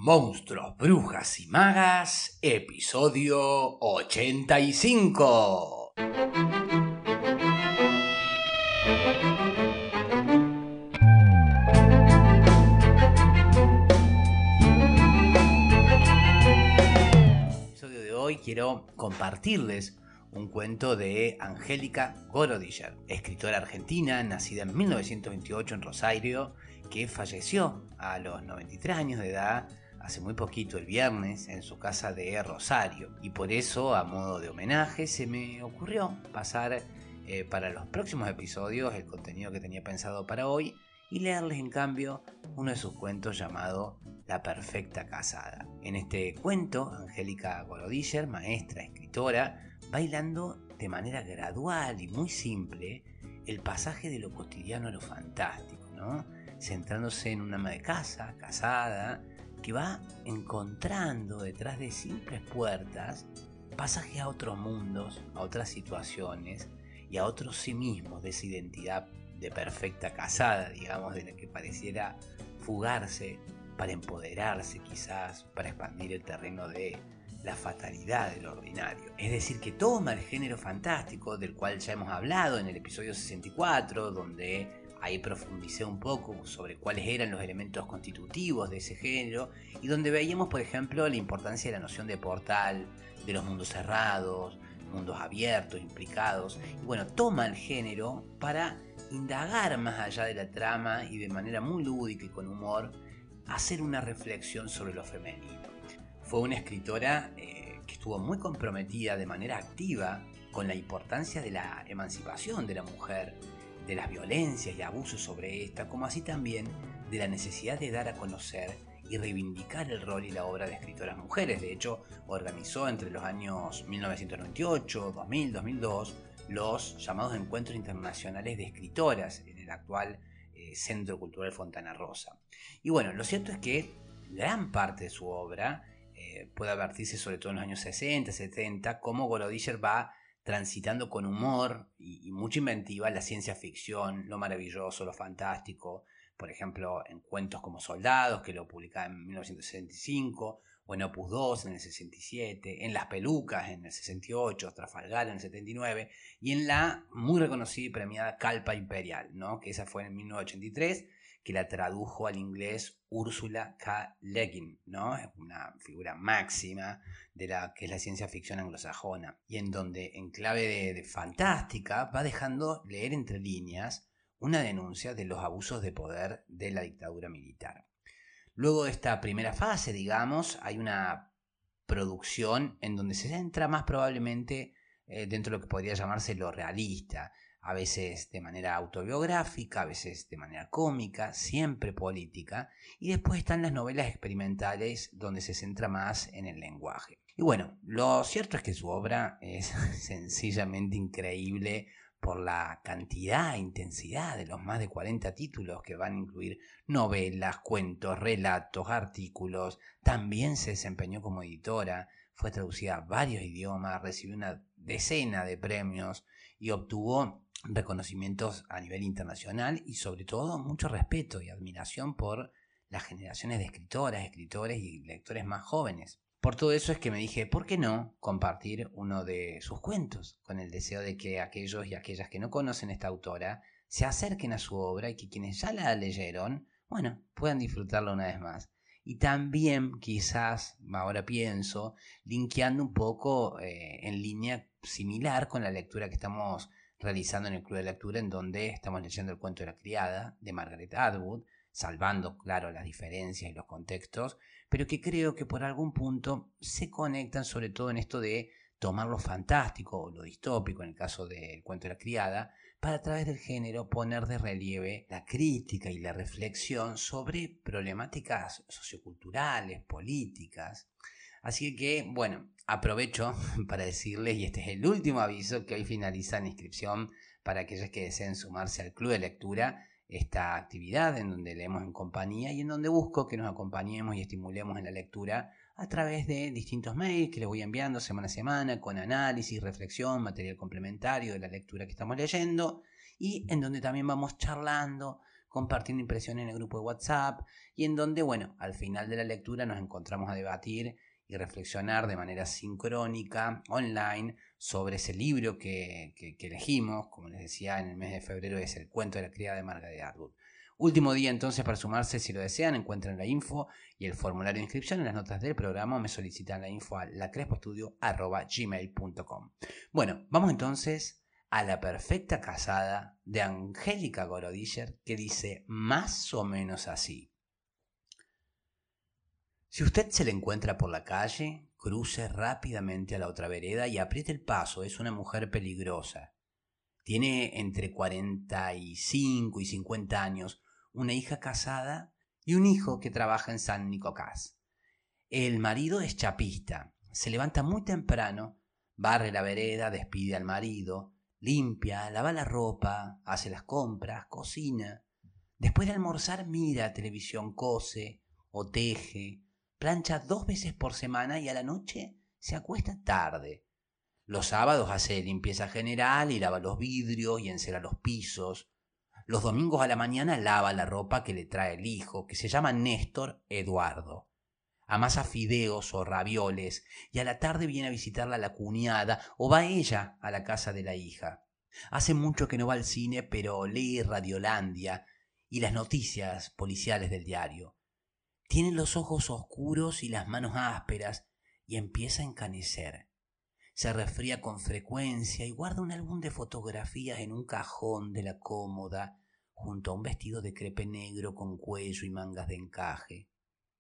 Monstruos, Brujas y Magas, episodio 85. En el episodio de hoy quiero compartirles un cuento de Angélica Gorodischer, escritora argentina, nacida en 1928 en Rosario, que falleció a los 93 años de edad hace muy poquito, el viernes, en su casa de Rosario. Y por eso, a modo de homenaje, se me ocurrió pasar para los próximos episodios el contenido que tenía pensado para hoy y leerles en cambio uno de sus cuentos llamado La Perfecta Casada. En este cuento, Angélica Gorodischer, maestra, escritora, va hilando de manera gradual y muy simple el pasaje de lo cotidiano a lo fantástico, ¿no? Centrándose en una ama de casa, casada, que va encontrando detrás de simples puertas pasaje a otros mundos, a otras situaciones y a otros sí mismos de esa identidad de perfecta casada, digamos, de la que pareciera fugarse para empoderarse quizás, para expandir el terreno de la fatalidad del ordinario. Es decir, que toma el género fantástico, del cual ya hemos hablado en el episodio 64, donde ahí profundicé un poco sobre cuáles eran los elementos constitutivos de ese género y donde veíamos, por ejemplo, la importancia de la noción de portal, de los mundos cerrados, mundos abiertos, implicados. Y bueno, toma el género para indagar más allá de la trama y de manera muy lúdica y con humor, hacer una reflexión sobre lo femenino. Fue una escritora que estuvo muy comprometida de manera activa con la importancia de la emancipación de la mujer, de las violencias y abusos sobre esta, como así también de la necesidad de dar a conocer y reivindicar el rol y la obra de escritoras mujeres. De hecho, organizó entre los años 1998, 2000, 2002 los llamados Encuentros Internacionales de Escritoras en el actual Centro Cultural Fontana Rosa. Y bueno, lo cierto es que gran parte de su obra puede advertirse, sobre todo en los años 60, 70, cómo Gorodischer va transitando con humor y mucha inventiva la ciencia ficción, lo maravilloso, lo fantástico. Por ejemplo, en cuentos como Soldados, que lo publicaba en 1965, o en Opus 2 en el 67, en Las Pelucas en el 68, Trafalgar en el 79, y en la muy reconocida y premiada Calpa Imperial, ¿no? Que esa fue en 1983, que la tradujo al inglés Ursula K. Le Guin, ¿no? Es una figura máxima de la que es la ciencia ficción anglosajona, y en donde, en clave de fantástica, va dejando leer entre líneas una denuncia de los abusos de poder de la dictadura militar. Luego de esta primera fase, digamos, hay una producción en donde se centra más probablemente dentro de lo que podría llamarse lo realista, a veces de manera autobiográfica, a veces de manera cómica, siempre política, y después están las novelas experimentales donde se centra más en el lenguaje. Y bueno, lo cierto es que su obra es sencillamente increíble por la cantidad e intensidad de los más de 40 títulos que van a incluir novelas, cuentos, relatos, artículos. También se desempeñó como editora, fue traducida a varios idiomas, recibió una decena de premios y obtuvo reconocimientos a nivel internacional y sobre todo mucho respeto y admiración por las generaciones de escritoras, escritores y lectores más jóvenes. Por todo eso es que me dije, ¿por qué no compartir uno de sus cuentos? Con el deseo de que aquellos y aquellas que no conocen a esta autora se acerquen a su obra y que quienes ya la leyeron, bueno, puedan disfrutarla una vez más. Y también quizás, ahora pienso, linkeando un poco en línea similar con la lectura que estamos realizando en el Club de Lectura, en donde estamos leyendo el cuento de la criada de Margaret Atwood, salvando, claro, las diferencias y los contextos, pero que creo que por algún punto se conectan sobre todo en esto de tomar lo fantástico o lo distópico, en el caso del cuento de la criada, para a través del género poner de relieve la crítica y la reflexión sobre problemáticas socioculturales, políticas. Así que, bueno, aprovecho para decirles, y este es el último aviso, que hoy finaliza la inscripción para aquellos que deseen sumarse al Club de Lectura, esta actividad en donde leemos en compañía y en donde busco que nos acompañemos y estimulemos en la lectura a través de distintos mails que les voy enviando semana a semana con análisis, reflexión, material complementario de la lectura que estamos leyendo y en donde también vamos charlando compartiendo impresiones en el grupo de WhatsApp y en donde, bueno, al final de la lectura nos encontramos a debatir y reflexionar de manera sincrónica, online, sobre ese libro que elegimos. Como les decía, en el mes de febrero es El cuento de la criada de Margaret Atwood. Último día entonces para sumarse si lo desean, encuentran la info y el formulario de inscripción en las notas del programa o me solicitan la info a lacrespoestudio@gmail.com. Bueno, vamos entonces a La perfecta casada de Angélica Gorodischer, que dice más o menos así. Si usted se le encuentra por la calle, cruce rápidamente a la otra vereda y apriete el paso. Es una mujer peligrosa. Tiene entre 45 y 50 años, una hija casada y un hijo que trabaja en San Nicolás. El marido es chapista. Se levanta muy temprano, barre la vereda, despide al marido, limpia, lava la ropa, hace las compras, cocina. Después de almorzar mira televisión, cose o teje, plancha 2 veces por semana y a la noche se acuesta tarde. Los sábados hace limpieza general y lava los vidrios y encera los pisos. Los domingos a la mañana lava la ropa que le trae el hijo, que se llama Néstor Eduardo. Amasa fideos o ravioles y a la tarde viene a visitarla la cuñada o va ella a la casa de la hija. Hace mucho que no va al cine, pero lee Radiolandia y las noticias policiales del diario. Tiene los ojos oscuros y las manos ásperas y empieza a encanecer. Se resfría con frecuencia y guarda un álbum de fotografías en un cajón de la cómoda junto a un vestido de crepe negro con cuello y mangas de encaje.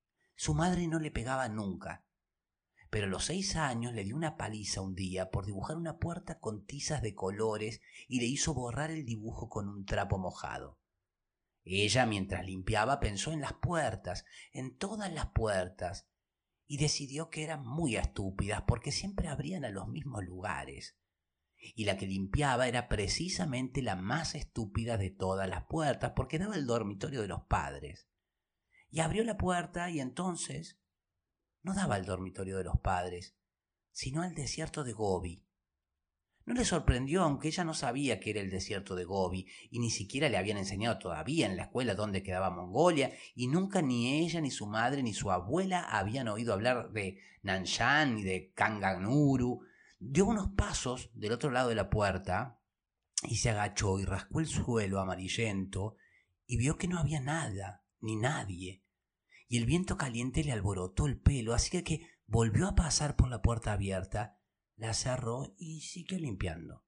Su madre no le pegaba nunca, pero a los 6 años le dio una paliza un día por dibujar una puerta con tizas de colores y le hizo borrar el dibujo con un trapo mojado. Ella, mientras limpiaba, pensó en las puertas, en todas las puertas, y decidió que eran muy estúpidas porque siempre abrían a los mismos lugares. Y la que limpiaba era precisamente la más estúpida de todas las puertas porque daba al dormitorio de los padres. Y abrió la puerta y entonces no daba al dormitorio de los padres, sino al desierto de Gobi. No le sorprendió, aunque ella no sabía que era el desierto de Gobi y ni siquiera le habían enseñado todavía en la escuela dónde quedaba Mongolia, y nunca ni ella, ni su madre, ni su abuela habían oído hablar de Nanshan ni de Kanganuru. Dio unos pasos del otro lado de la puerta y se agachó y rascó el suelo amarillento y vio que no había nada ni nadie. Y el viento caliente le alborotó el pelo, así que volvió a pasar por la puerta abierta, la cerró y siguió limpiando.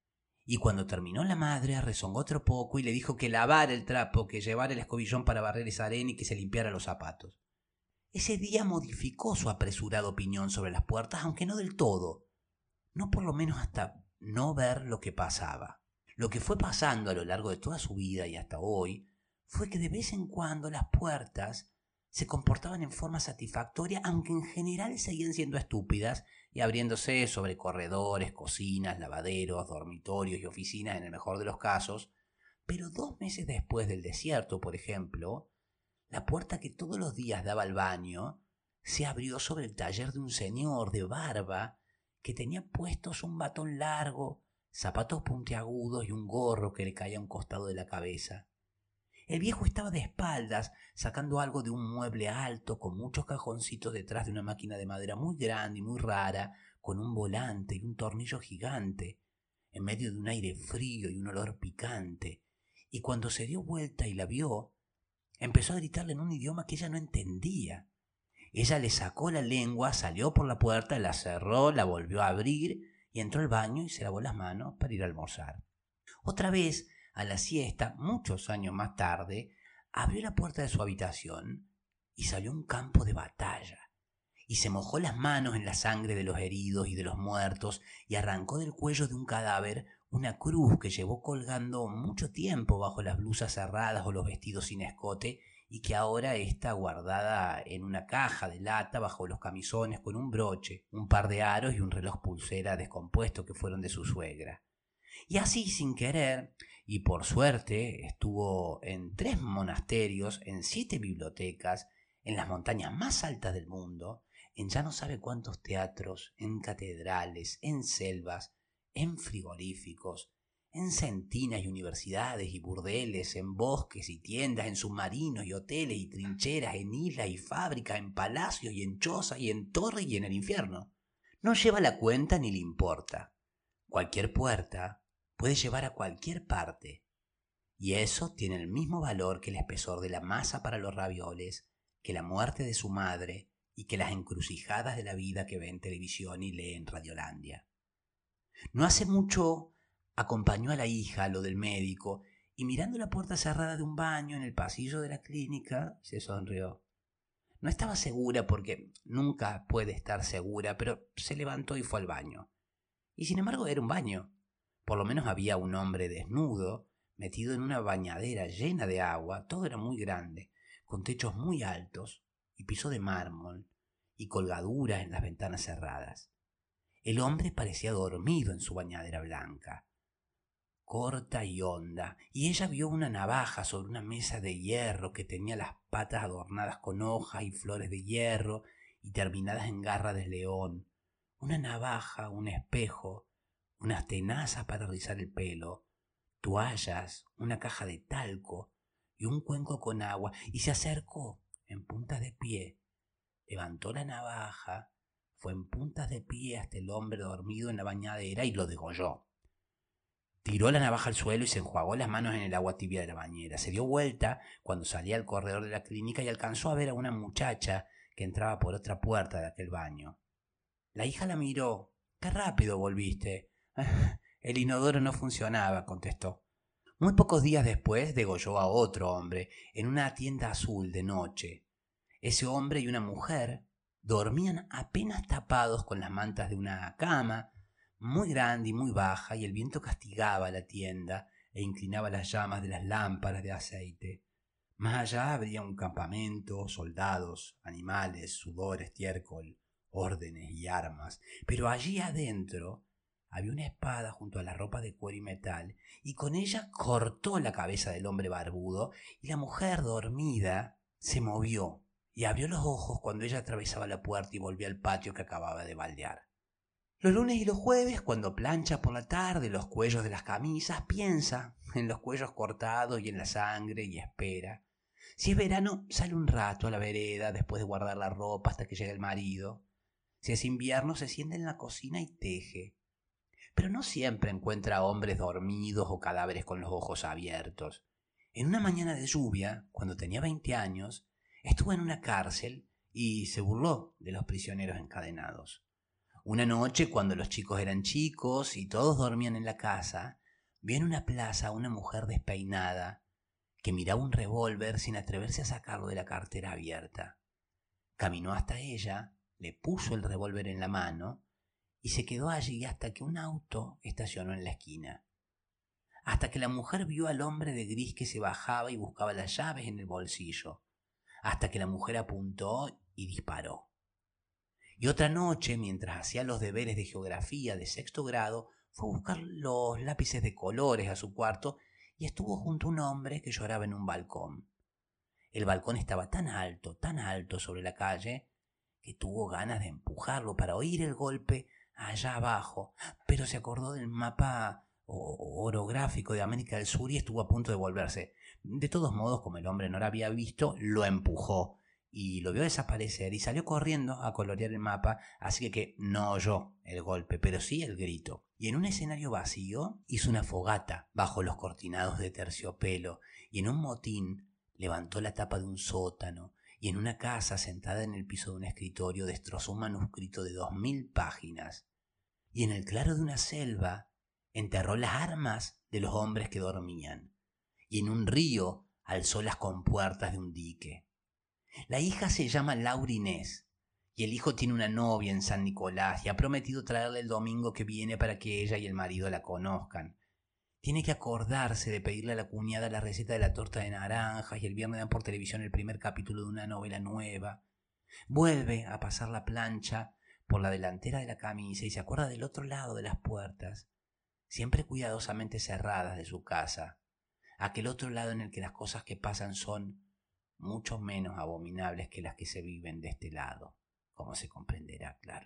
Y cuando terminó la madre rezongó otro poco y le dijo que lavara el trapo, que llevara el escobillón para barrer esa arena y que se limpiara los zapatos. Ese día modificó su apresurada opinión sobre las puertas, aunque no del todo, no por lo menos hasta no ver lo que pasaba. Lo que fue pasando a lo largo de toda su vida y hasta hoy fue que de vez en cuando las puertas se comportaban en forma satisfactoria, aunque en general seguían siendo estúpidas y abriéndose sobre corredores, cocinas, lavaderos, dormitorios y oficinas en el mejor de los casos. Pero 2 meses después del desierto, por ejemplo, la puerta que todos los días daba al baño se abrió sobre el taller de un señor de barba que tenía puestos un batón largo, zapatos puntiagudos y un gorro que le caía a un costado de la cabeza. El viejo estaba de espaldas, sacando algo de un mueble alto con muchos cajoncitos detrás de una máquina de madera muy grande y muy rara, con un volante y un tornillo gigante, en medio de un aire frío y un olor picante. Y cuando se dio vuelta y la vio, empezó a gritarle en un idioma que ella no entendía. Ella le sacó la lengua, salió por la puerta, la cerró, la volvió a abrir y entró al baño y se lavó las manos para ir a almorzar. Otra vez, a la siesta, muchos años más tarde, abrió la puerta de su habitación y salió a un campo de batalla. Y se mojó las manos en la sangre de los heridos y de los muertos y arrancó del cuello de un cadáver una cruz que llevó colgando mucho tiempo bajo las blusas cerradas o los vestidos sin escote y que ahora está guardada en una caja de lata bajo los camisones con un broche, un par de aros y un reloj pulsera descompuesto que fueron de su suegra. Y así, sin querer, y por suerte, estuvo en 3 monasterios, en 7 bibliotecas, en las montañas más altas del mundo, en ya no sabe cuántos teatros, en catedrales, en selvas, en frigoríficos, en centinas y universidades y burdeles, en bosques y tiendas, en submarinos y hoteles y trincheras, en islas y fábricas, en palacios y en chozas y en torres y en el infierno. No lleva la cuenta ni le importa. Cualquier puerta puede llevar a cualquier parte. Y eso tiene el mismo valor que el espesor de la masa para los ravioles, que la muerte de su madre y que las encrucijadas de la vida que ve en televisión y lee en Radiolandia. No hace mucho acompañó a la hija a lo del médico y mirando la puerta cerrada de un baño en el pasillo de la clínica, se sonrió. No estaba segura porque nunca puede estar segura, pero se levantó y fue al baño. Y sin embargo era un baño. Por lo menos había un hombre desnudo, metido en una bañadera llena de agua, todo era muy grande, con techos muy altos y piso de mármol y colgaduras en las ventanas cerradas. El hombre parecía dormido en su bañadera blanca, corta y honda, y ella vio una navaja sobre una mesa de hierro que tenía las patas adornadas con hojas y flores de hierro y terminadas en garra de león, una navaja, un espejo, unas tenazas para rizar el pelo, toallas, una caja de talco y un cuenco con agua, y se acercó en puntas de pie, levantó la navaja, fue en puntas de pie hasta el hombre dormido en la bañadera y lo degolló. Tiró la navaja al suelo y se enjuagó las manos en el agua tibia de la bañera. Se dio vuelta cuando salía al corredor de la clínica y alcanzó a ver a una muchacha que entraba por otra puerta de aquel baño. La hija la miró. «Qué rápido volviste». «El inodoro no funcionaba», contestó. Muy pocos días después degolló a otro hombre en una tienda azul de noche. Ese hombre y una mujer dormían apenas tapados con las mantas de una cama muy grande y muy baja, y el viento castigaba la tienda e inclinaba las llamas de las lámparas de aceite. Más allá habría un campamento, soldados, animales, sudor, estiércol, órdenes y armas, pero allí adentro había una espada junto a la ropa de cuero y metal, y con ella cortó la cabeza del hombre barbudo, y la mujer dormida se movió y abrió los ojos cuando ella atravesaba la puerta y volvió al patio que acababa de baldear. Los lunes y los jueves, cuando plancha por la tarde los cuellos de las camisas, piensa en los cuellos cortados y en la sangre y espera. Si es verano, sale un rato a la vereda después de guardar la ropa hasta que llegue el marido. Si es invierno, se sienta en la cocina y teje. Pero no siempre encuentra hombres dormidos o cadáveres con los ojos abiertos. En una mañana de lluvia, cuando tenía 20 años, estuvo en una cárcel y se burló de los prisioneros encadenados. Una noche, cuando los chicos eran chicos y todos dormían en la casa, vio en una plaza a una mujer despeinada que miraba un revólver sin atreverse a sacarlo de la cartera abierta. Caminó hasta ella, le puso el revólver en la mano y se quedó allí hasta que un auto estacionó en la esquina. Hasta que la mujer vio al hombre de gris que se bajaba y buscaba las llaves en el bolsillo. Hasta que la mujer apuntó y disparó. Y otra noche, mientras hacía los deberes de geografía de 6º grado, fue a buscar los lápices de colores a su cuarto y estuvo junto a un hombre que lloraba en un balcón. El balcón estaba tan alto sobre la calle, que tuvo ganas de empujarlo para oír el golpe allá abajo, pero se acordó del mapa orográfico de América del Sur y estuvo a punto de volverse. De todos modos, como el hombre no lo había visto, lo empujó y lo vio desaparecer y salió corriendo a colorear el mapa, así que no oyó el golpe, pero sí el grito. Y en un escenario vacío hizo una fogata bajo los cortinados de terciopelo, y en un motín levantó la tapa de un sótano, y en una casa sentada en el piso de un escritorio destrozó un manuscrito de 2000 páginas, y en el claro de una selva enterró las armas de los hombres que dormían, y en un río alzó las compuertas de un dique. La hija se llama Laura Inés, y el hijo tiene una novia en San Nicolás y ha prometido traerle el domingo que viene para que ella y el marido la conozcan. Tiene que acordarse de pedirle a la cuñada la receta de la torta de naranjas, y el viernes dan por televisión el primer capítulo de una novela nueva. Vuelve a pasar la plancha por la delantera de la camisa y se acuerda del otro lado de las puertas, siempre cuidadosamente cerradas, de su casa, aquel otro lado en el que las cosas que pasan son mucho menos abominables que las que se viven de este lado, como se comprenderá, claro.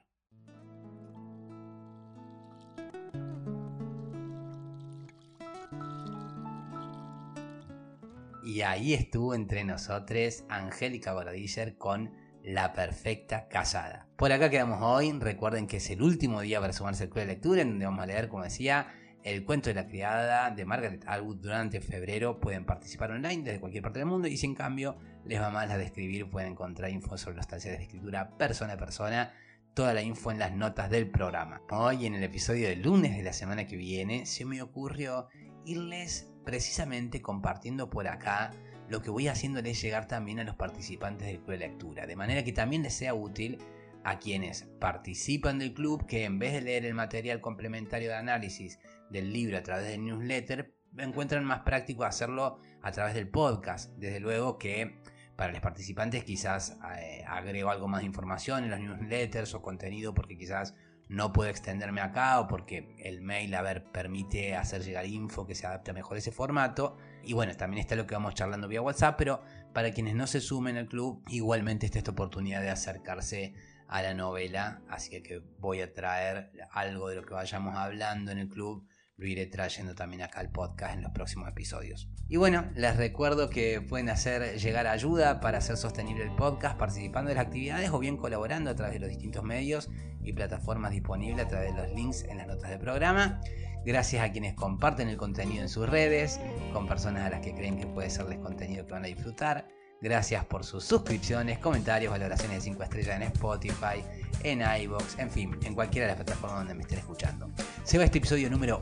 Y ahí estuvo entre nosotros Angélica Gorodiller con La Perfecta Casada. Por acá quedamos hoy. Recuerden que es el último día para sumarse al Club de Lectura, en donde vamos a leer, como decía, El cuento de la criada de Margaret Atwood. Durante febrero pueden participar online desde cualquier parte del mundo, y si en cambio les va mal la de escribir, pueden encontrar info sobre los talleres de escritura persona a persona. Toda la info en las notas del programa. Hoy, en el episodio del lunes de la semana que viene, se me ocurrió irles precisamente compartiendo por acá lo que voy haciéndoles llegar también a los participantes del Club de Lectura, de manera que también les sea útil a quienes participan del club, que en vez de leer el material complementario de análisis del libro a través del newsletter, encuentran más práctico hacerlo a través del podcast. Desde luego que para los participantes quizás agrego algo más de información en los newsletters o contenido, porque quizás no puedo extenderme acá, o porque el mail, permite hacer llegar info que se adapte mejor a ese formato. Y bueno, también está lo que vamos charlando vía WhatsApp, pero para quienes no se sumen al club, igualmente está esta oportunidad de acercarse a la novela. Así que voy a traer algo de lo que vayamos hablando en el club, lo iré trayendo también acá al podcast en los próximos episodios. Y bueno, les recuerdo que pueden hacer llegar ayuda para hacer sostenible el podcast participando de las actividades, o bien colaborando a través de los distintos medios y plataformas disponibles a través de los links en las notas del programa. Gracias a quienes comparten el contenido en sus redes, con personas a las que creen que puede serles contenido que van a disfrutar. Gracias por sus suscripciones, comentarios, valoraciones de 5 estrellas en Spotify, en iVoox, en fin, en cualquiera de las plataformas donde me estén escuchando. Se va este episodio número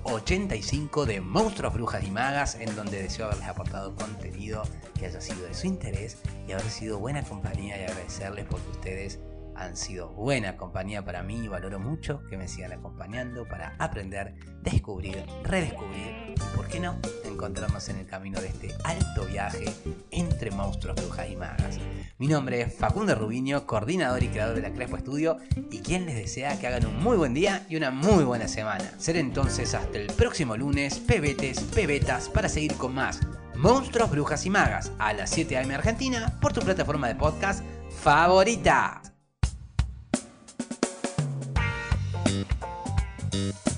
85 de Monstruos, Brujas y Magas, en donde deseo haberles aportado contenido que haya sido de su interés y haber sido buena compañía, y agradecerles porque ustedes han sido buena compañía para mí, y valoro mucho que me sigan acompañando para aprender, descubrir, redescubrir y, ¿por qué no?, encontrarnos en el camino de este alto viaje entre monstruos, brujas y magas. Mi nombre es Facundo Rubiño, coordinador y creador de la Crespo Estudio, y quien les desea que hagan un muy buen día y una muy buena semana. Será entonces hasta el próximo lunes, pebetes, pebetas, para seguir con más Monstruos, Brujas y Magas a las 7 AM Argentina, por tu plataforma de podcast favorita.